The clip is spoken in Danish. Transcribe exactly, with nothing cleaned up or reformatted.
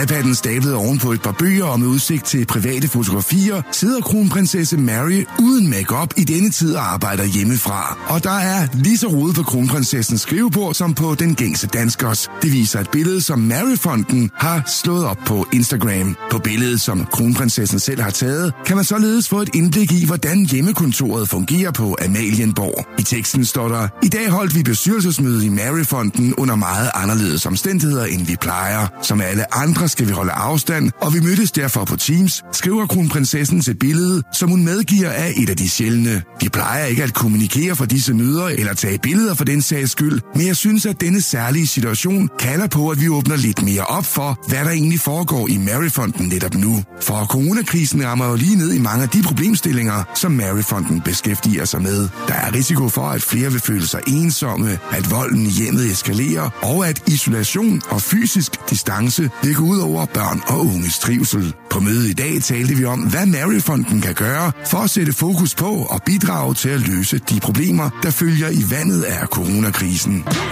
iPad'en stablet oven på et par bøger og med udsigt til private fotografier, sidder kronprinsesse Mary uden makeup i denne tid og arbejder hjemmefra. Og der er lige så rodet på kronprinsessens skrivebord som på den gængse danskers. Det viser et billede, som Mary-fonden har slået op på Instagram. På billedet, som kronprinsessen selv har taget, kan man således få et indblik i, hvordan hjemmekontoret fungerer på Amalienborg. I teksten står der: "I dag holdt vi bestyrelsesmøde i Mary-fonden under meget anderledes omstændigheder, end vi plejer. Som alle andre skal vi holde afstand, og vi mødtes derfor på Teams", skriver kronprinsessen til billedet, som hun medgiver af et af de sjældne. "Vi plejer ikke at kommunikere for disse møder eller tage billeder for den sags skyld, men jeg synes, at denne særlige situation kalder på, at vi åbner lidt mere op for, hvad der egentlig foregår i Mary-fonden netop nu. For coronakrisen rammer jo lige ned i mange af de problemstillinger, som Mary-fonden beskæftiger sig med. Der er risiko for, at flere vil føle sig ensomme, at volden i hjemmet eskalerer, og at isolation og fysisk distance vil gå ud over børn og unges trivsel. På mødet i dag talte vi om, hvad Mary-fonden kan gøre for at sætte fokus på og bidrage til at løse de problemer, der følger i vandet af coronakrisen.